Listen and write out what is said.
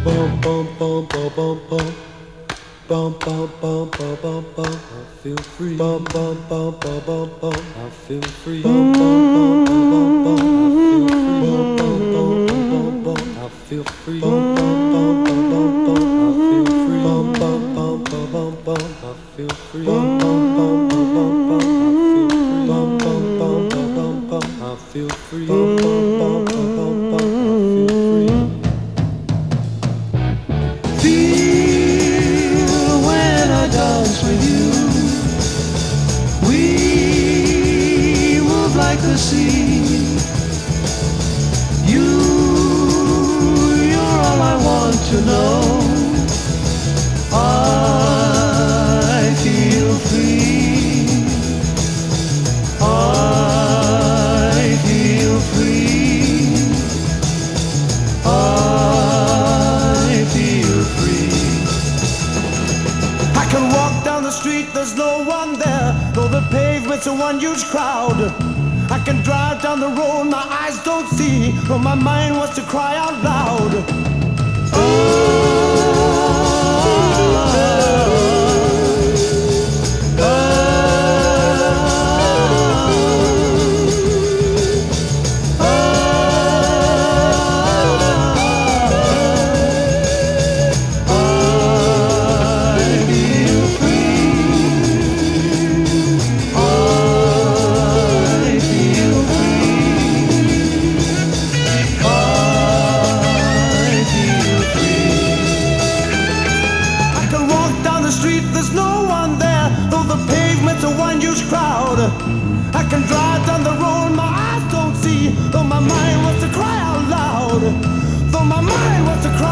Bum bum bum bum bum bum. Bum bum bum bum bum bum. I feel free. Bum bum bum bum bum bum. I feel free. Bum bum bum bum bum bum. I feel free. Bum bum bum bum bum bum. I feel free. Bum bum bum bum bum bum. I feel free. Bum bum bum bum bum bum. I feel free. Bum bum bum bum bum. I feel free. Bum bum bum bum bum. I feel free. Feel when I dance with you. We move like the sea. You're all I want to know. I feel free. I feel free. I feel free. I can walk down the street, there's no one there, though the pavement's a one huge crowd. I can drive down the road, my eyes don't see, but my mind wants to cry out loud. I can drive down the road, my eyes don't see, though my mind wants to cry out loud. Though my mind wants to cry